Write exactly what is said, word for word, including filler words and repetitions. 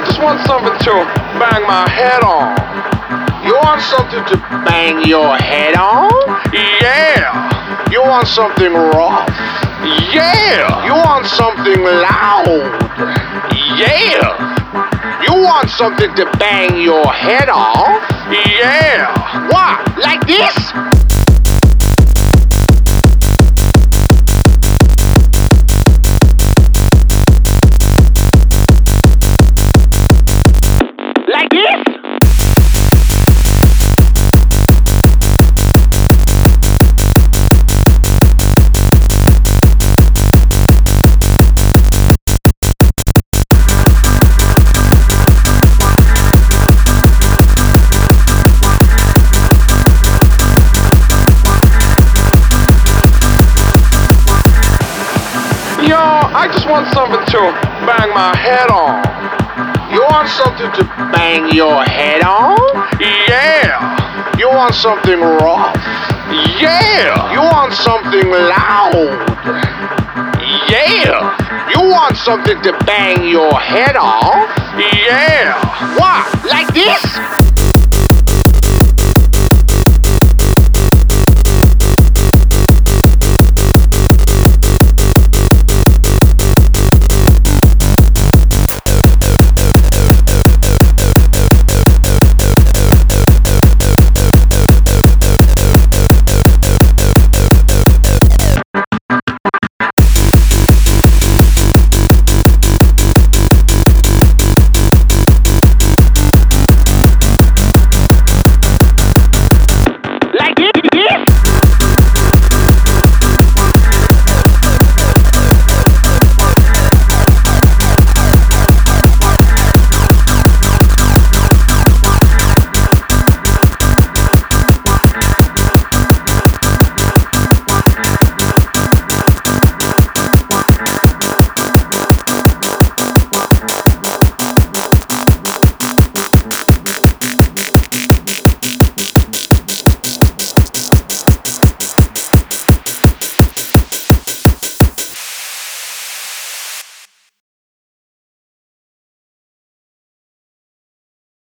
just want something to bang my head on. You want something to bang your head on? Yeah. You want something rough? Yeah. You want something loud? Yeah. You want something to bang your head on? Yeah. What? Like this? Like this? Yo, I just want something to bang my head on. You want something to bang your head on? Yeah. You want something rough? Yeah. You want something loud? Yeah. You want something to bang your head on? Yeah. What? Like this?